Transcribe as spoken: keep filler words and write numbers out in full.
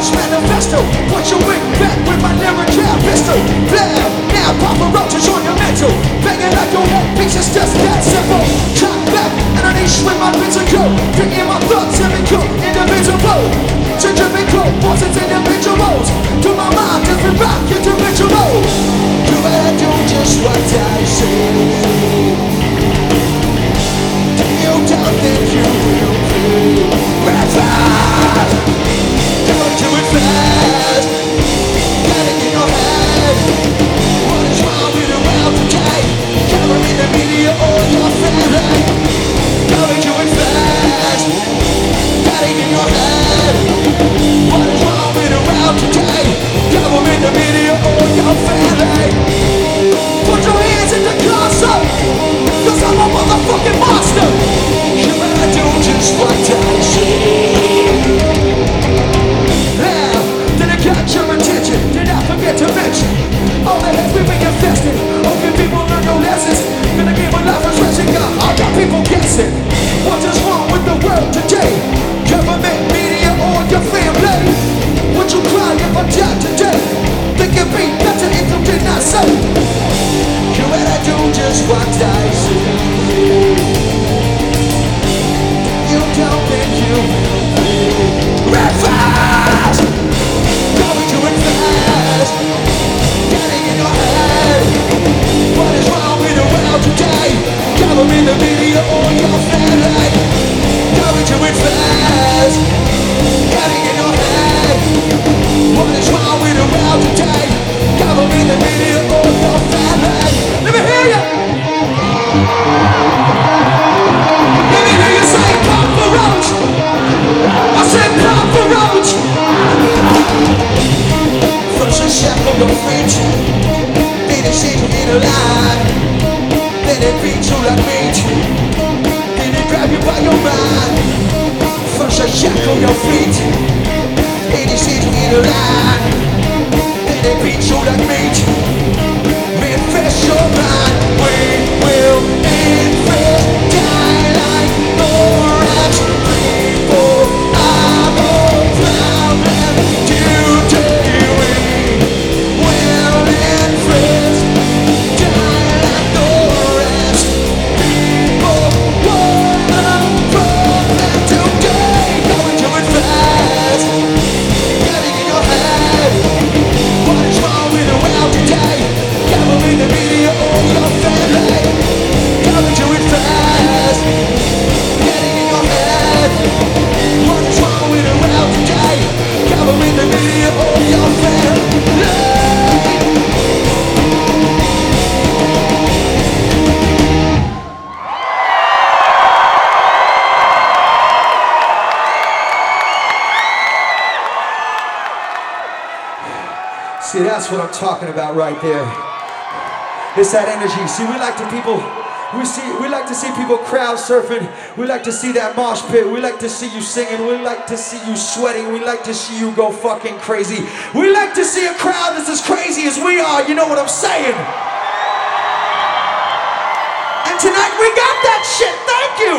Rush manifesto. Put your wig back with my lyrical pistol. Blam, now Papa Roaches on your mental. Banging like your head piece, it's just that simple. Cut back and unleash with my physical. Thinking my thoughts every cool individual. Centrifugal forces individuals. To my mind, every rock individual. Do I do just what I say? You don't think you will be fast. Don't do it fast. Got it in your head. What is wrong with the world today? Covering the media or your family. Don't do it fast. Got it in your head. What is wrong with the world today? Covering the media or your family. Put your hands in the console. Cause I'm a motherfucking monster. You better do just what I say. Now, did I catch your attention? Did I forget to mention all the heads we've been infested? Hoping people learn no lessons. Gonna give a life as rest God. I got people guessing. What is wrong with the world today? Government, media, or your family? Would you cry if I died today? Think it'd be better if you did not say. You better do just what I say. You don't think you will be red fast. Going to it fast. Getting in your head. What is wrong with the world today? Covering the media or your family. Going to it fast. Getting in your head. What is wrong with the world today? Covering the media or your family. Let me hear you. Let me hear you say Papa Roach. I said Papa Roach. First you shackle your feet, then it shake you in a line, then it beat you like meat, then it grab you by your mind. First you shackle your feet, then it shake you in a line, then it beat you like meat. Refresh your mind. We will infest, die like no rats. People are no problem. Today we will infest, die like no rats. People want a problem today. Going to it fast. Getting in your head. What is wrong with the world today? Covering the media or your family. Coming to it fast. Getting in your head. What is wrong with the world today? Covering the media or your family. See, that's what I'm talking about right there. It's that energy. See, we like to people, we see, we like to see people crowd surfing. We like to see that mosh pit. We like to see you singing. We like to see you sweating. We like to see you go fucking crazy. We like to see a crowd that's as crazy as we are. You know what I'm saying? And tonight we got that shit. Thank you.